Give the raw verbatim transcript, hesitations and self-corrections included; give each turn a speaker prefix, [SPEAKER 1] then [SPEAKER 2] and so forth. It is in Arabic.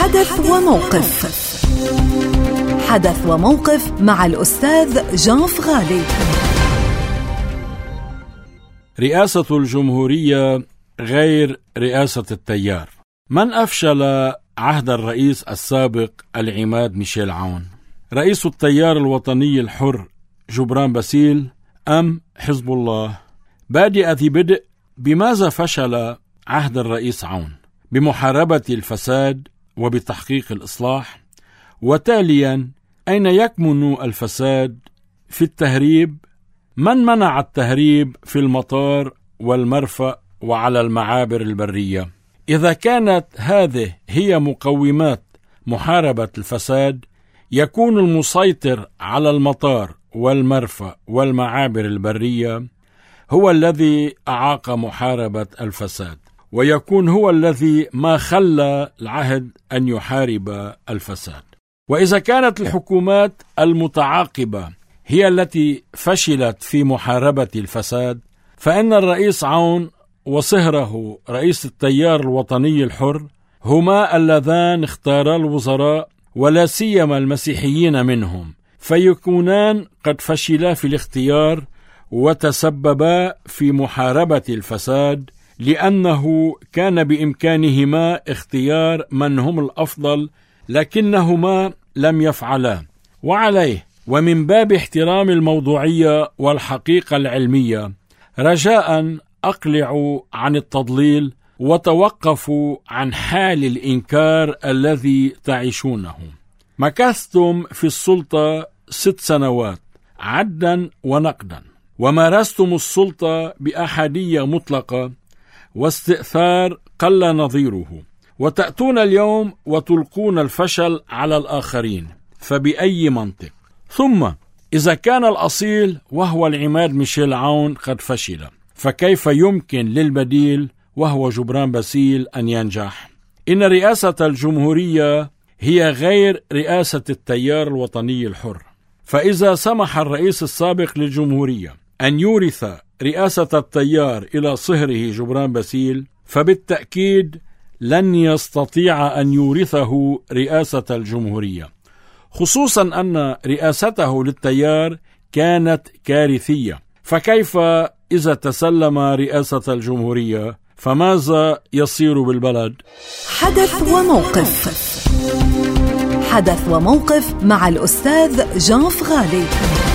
[SPEAKER 1] حدث وموقف. حدث وموقف مع الأستاذ جان فغالي.
[SPEAKER 2] رئاسة الجمهورية غير رئاسة التيار. من أفشل عهد الرئيس السابق العماد ميشيل عون؟ رئيس التيار الوطني الحر جبران باسيل أم حزب الله؟ بادئ ذي بدء. بماذا فشل عهد الرئيس عون؟ بمحاربة الفساد وبتحقيق الإصلاح. وتاليا أين يكمن الفساد؟ في التهريب. من منع التهريب في المطار والمرفأ وعلى المعابر البرية؟ إذا كانت هذه هي مقومات محاربة الفساد، يكون المسيطر على المطار والمرفأ والمعابر البرية هو الذي أعاق محاربة الفساد، ويكون هو الذي ما خلى العهد أن يحارب الفساد. وإذا كانت الحكومات المتعاقبة هي التي فشلت في محاربة الفساد، فإن الرئيس عون وصهره رئيس التيار الوطني الحر هما اللذان اختارا الوزراء، ولا سيما المسيحيين منهم، فيكونان قد فشلا في الاختيار وتسببا في محاربة الفساد، لأنه كان بإمكانهما اختيار من هم الأفضل، لكنهما لم يفعلا. وعليه ومن باب احترام الموضوعية والحقيقة العلمية، رجاء أقلعوا عن التضليل وتوقفوا عن حال الإنكار الذي تعيشونه. مكثتم في السلطة ست سنوات عدا ونقدا، ومارستم السلطة بأحادية مطلقة واستئثار قل نظيره، وتأتون اليوم وتلقون الفشل على الآخرين، فبأي منطق؟ ثم إذا كان الأصيل وهو العماد ميشيل عون قد فشل، فكيف يمكن للبديل وهو جبران باسيل أن ينجح؟ إن رئاسة الجمهورية هي غير رئاسة التيار الوطني الحر، فإذا سمح الرئيس السابق للجمهورية أن يورث رئاسة التيار إلى صهره جبران باسيل، فبالتأكيد لن يستطيع أن يورثه رئاسة الجمهورية، خصوصا أن رئاسته للتيار كانت كارثية. فكيف إذا تسلم رئاسة الجمهورية؟ فماذا يصير بالبلد؟
[SPEAKER 1] حدث وموقف. حدث وموقف مع الأستاذ جان فغالي.